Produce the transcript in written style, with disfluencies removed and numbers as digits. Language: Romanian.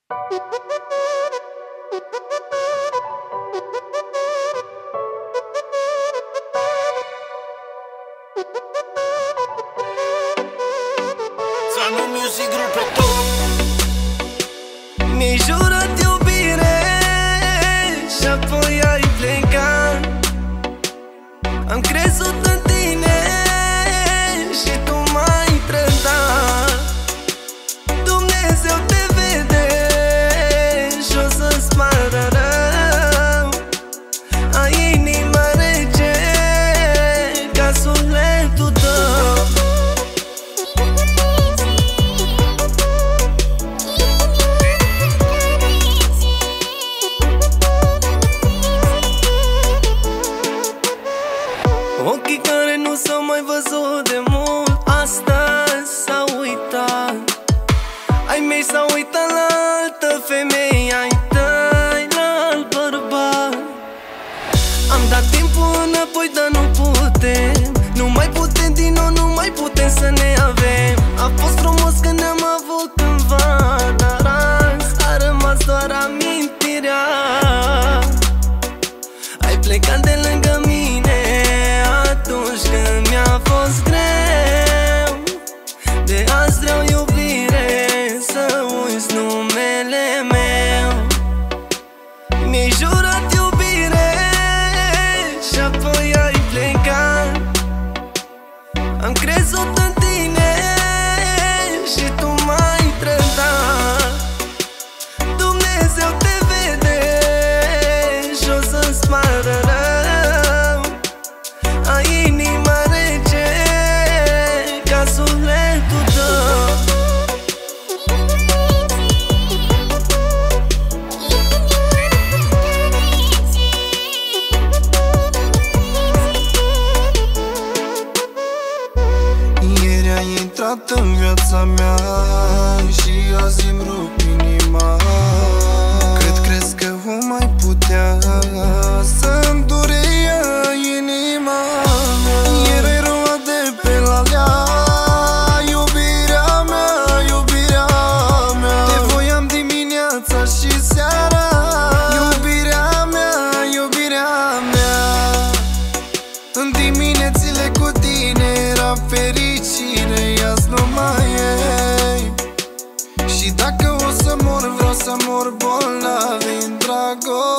Mi-ai jurat iubire și apoi ai plecat. Am crezut în tine și tu m-ai trădat. Dumnezeu te vede și o să-ți pară rău. Ai inima rece ca sufletul tău. Ochii care nu s-au mai văzut de mult, astăzi s-au uitat. Ai mei s-au uitat la altă femeie, ai tăi la alt bărbat. Am dat timpul înapoi, dar nu putem. Nu mai putem din nou, nu mai putem să ne avem. A fost frumos când ne-am avut cândva, dar azi a rămas doar amintirea. Ai plecat de lângă mine atunci când mi-a fost greu. De azi vreau iubire, să uiți numele meu. Mi-ai jurat iubire și apoi ai plecat. Am crezut în tine și tu m-ai trădat. Dumnezeu te vede și o să-ți pară rău. Ai inima rece ca sufletul tău. Ieri ai intrat în viața mea și azi îmi rup inima. Cât crezi că o mai putea să-mi dure inima mea? Ieri ai luat de pe la lea, iubirea mea, iubirea mea. Te voiam dimineața și seara, iubirea mea, iubirea mea. În diminețile cu tine era fericire, azi nu mai e. Și dacă o să mor, vreau să mor bolnav în dragoste.